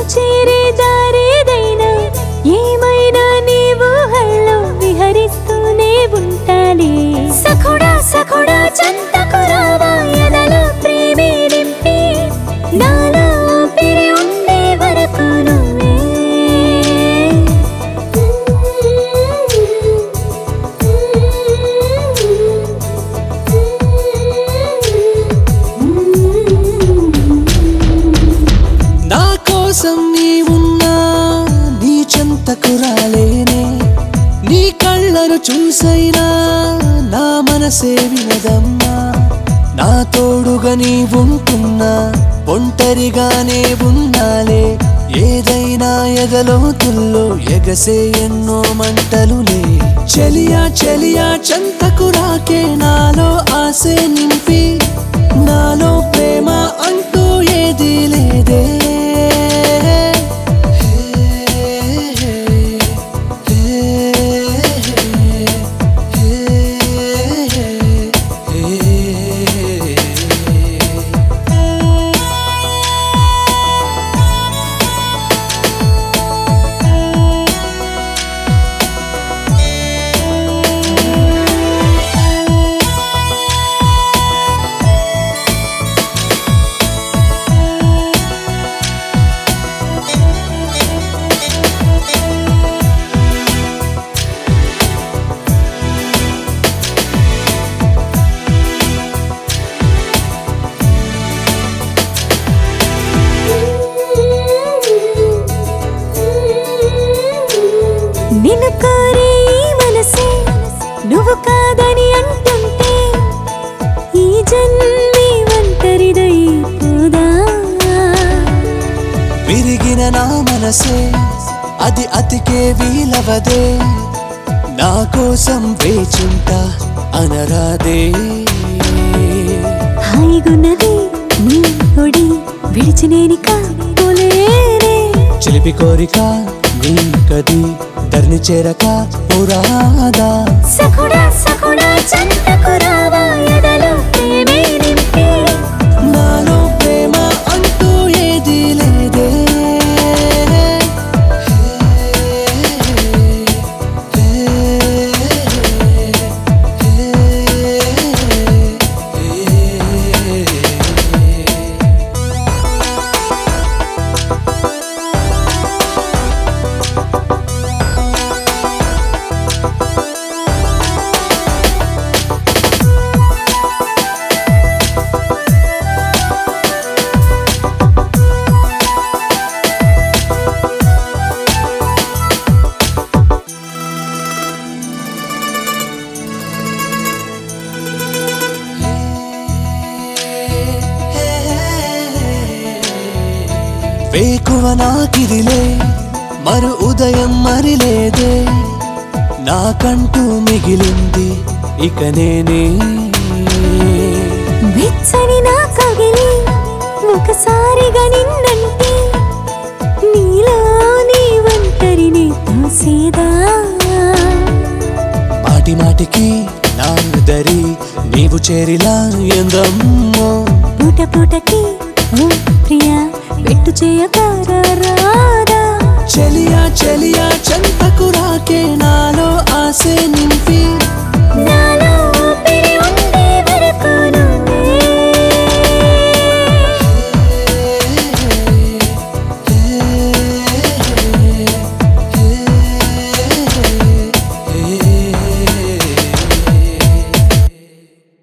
చేరే దారేదైనా ఏమైనా నీవు హల్లో విహరిస్తూనే ఉంటాలి సఖుడా సఖుడా చెంతకు రావా ఎదలో ప్రేమే నింపి నాలో ఊపిరి ఉండే వరకు నువ్వే నా కోసం నీవున్నా నీ చెంతకు రాలేనే నీ కళ్ళను చూసైనా నా మనసే వినదమ్మా నా తోడుగా నీవుంటున్నా ఒంటరిగానే ఉన్నాలే ఏదైనా ఎదలోతుల్లో ఎగసే ఎన్నో మంటలులే చెలియా చెలియా చెంతకు రాకే నాలో ఆసే నింపి నాలో ప్రేమ అంటూ ఏదీ లేదే నిన్ను కోరే ఈ మనసే నువ్వు కాదని అంటుంటే ఈ జన్మే ఒంటరిదైపోదా విరిగిన నా మనసే అది అతికే వీలవదే నా కోసం వేచుంటా అనరాదే హాయిగున్నది నీ ఒడి విడిచి నేనిక పోలేనే చిలిపి కోరిక నీ కది ధర్ని చేరక పురాదా సఖుడా సఖుడా చెంతకు రావా ఎదలో ప్రేమే నింపి నాలో ప్రేమ అంటూ ఏదీ లేదే వేకువ నాకిదిలే మరు ఉదయం మరిలేదే నాకంటూ మిగిలింది ఇక నేనే వెచ్చని నా కగిలి ఒకసారిగా నిన్నంటే నీలో నీ ఒంటరిని తోసేదా మాటి మాటికి నా దరి నీవు చేరిలా ఎందమ్మో పూట పూటకి ఓ ప్రియా పెట్టు చేయకారా చెలియా చెలియా చెంతకు రాకే నాలో ఆసే